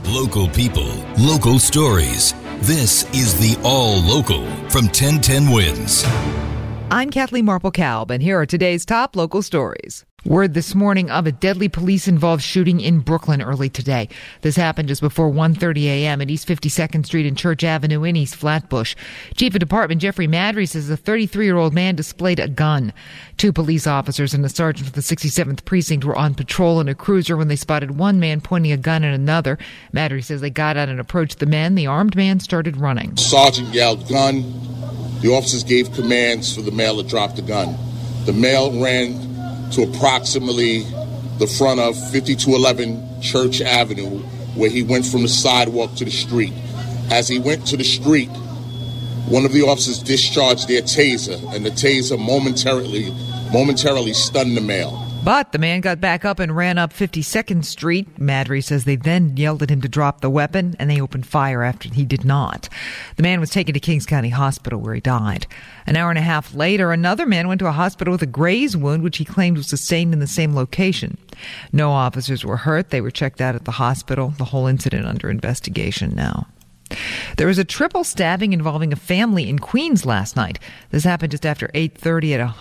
Local people, local stories. This is the All Local from 1010 Wins. I'm Kathleen Marple-Kalb, and here are today's top local stories. Word this morning of a deadly police-involved shooting in Brooklyn early today. This happened just before 1:30 a.m. at East 52nd Street and Church Avenue in East Flatbush. Chief of Department Jeffrey Madry says a 33-year-old man displayed a gun. 2 police officers and a sergeant of the 67th Precinct were on patrol in a cruiser when they spotted one man pointing a gun at another. Madry says they got out and approached the men. The armed man started running. Sergeant yelled, "Gun." The officers gave commands for the male to drop the gun. The male ran to approximately the front of 5211 Church Avenue, where he went from the sidewalk to the street. As he went to the street, one of the officers discharged their taser, and the taser momentarily stunned the male. But the man got back up and ran up 52nd Street. Madry says they then yelled at him to drop the weapon, and they opened fire after he did not. The man was taken to Kings County Hospital, where he died. An hour and a half later, another man went to a hospital with a graze wound, which he claimed was sustained in the same location. No officers were hurt. They were checked out at the hospital. The whole incident under investigation now. There was a triple stabbing involving a family in Queens last night. This happened just after 8:30 at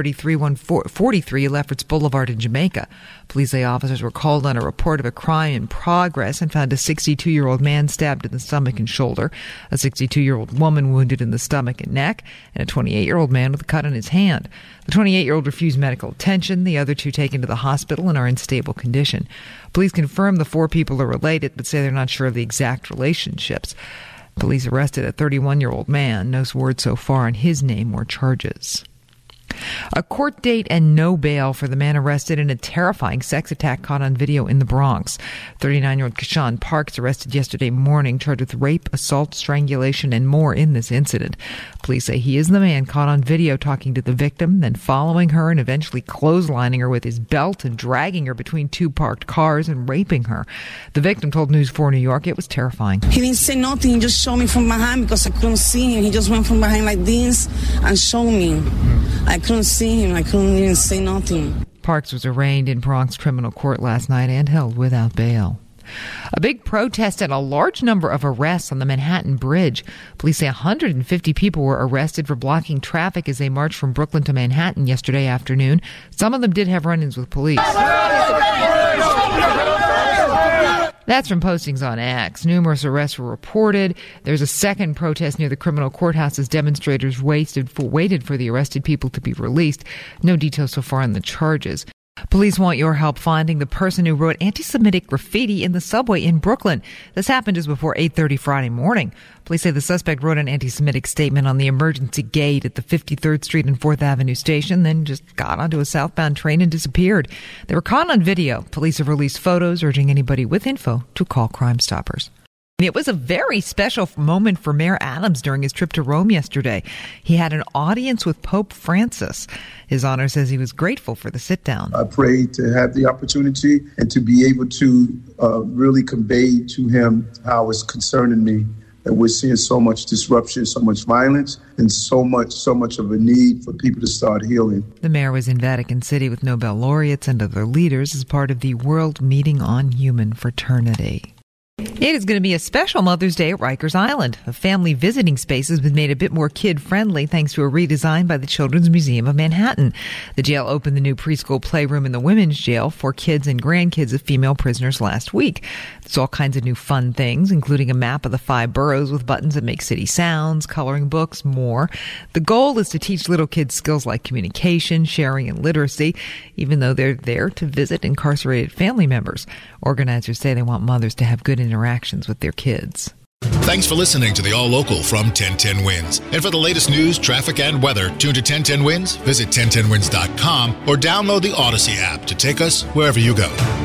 143-143 Lefferts Boulevard in Jamaica. Police say officers were called on a report of a crime in progress and found a 62-year-old man stabbed in the stomach and shoulder, a 62-year-old woman wounded in the stomach and neck, and a 28-year-old man with a cut on his hand. The 28-year-old refused medical attention. The other 2 taken to the hospital and are in stable condition. Police confirm the 4 people are related, but say they're not sure of the exact relationships. Police arrested a 31-year-old man. No word so far on his name or charges. A court date and no bail for the man arrested in a terrifying sex attack caught on video in the Bronx. 39-year-old Keshawn Parks arrested yesterday morning, charged with rape, assault, strangulation, and more in this incident. Police say he is the man caught on video talking to the victim, then following her and eventually clotheslining her with his belt and dragging her between 2 parked cars and raping her. The victim told News 4 New York it was terrifying. He didn't say nothing. He just showed me from behind because I couldn't see him. He just went from behind like this and showed me. I couldn't see him. I couldn't even say nothing. Parks was arraigned in Bronx criminal court last night and held without bail. A big protest and a large number of arrests on the Manhattan Bridge. Police say 150 people were arrested for blocking traffic as they marched from Brooklyn to Manhattan yesterday afternoon. Some of them did have run-ins with police. That's from postings on X. Numerous arrests were reported. There's a second protest near the criminal courthouse as demonstrators waited for the arrested people to be released. No details so far on the charges. Police want your help finding the person who wrote anti-Semitic graffiti in the subway in Brooklyn. This happened just before 8:30 Friday morning. Police say the suspect wrote an anti-Semitic statement on the emergency gate at the 53rd Street and 4th Avenue station, then just got onto a southbound train and disappeared. They were caught on video. Police have released photos urging anybody with info to call Crime Stoppers. It was a very special moment for Mayor Adams during his trip to Rome yesterday. He had an audience with Pope Francis. His Honor says he was grateful for the sit-down. I prayed to have the opportunity and to be able to really convey to him how it's concerning me that we're seeing so much disruption, so much violence, and so much of a need for people to start healing. The mayor was in Vatican City with Nobel laureates and other leaders as part of the World Meeting on Human Fraternity. It is going to be a special Mother's Day at Rikers Island. A family visiting space has been made a bit more kid-friendly thanks to a redesign by the Children's Museum of Manhattan. The jail opened the new preschool playroom in the women's jail for kids and grandkids of female prisoners last week. There's all kinds of new fun things, including a map of the 5 boroughs with buttons that make city sounds, coloring books, more. The goal is to teach little kids skills like communication, sharing, and literacy, even though they're there to visit incarcerated family members. Organizers say they want mothers to have good interactions with their kids. Thanks for listening to the All Local from 1010 Wins. And for the latest news, traffic, and weather, tune to 1010 Wins, visit 1010wins.com, or download the Odyssey app to take us wherever you go.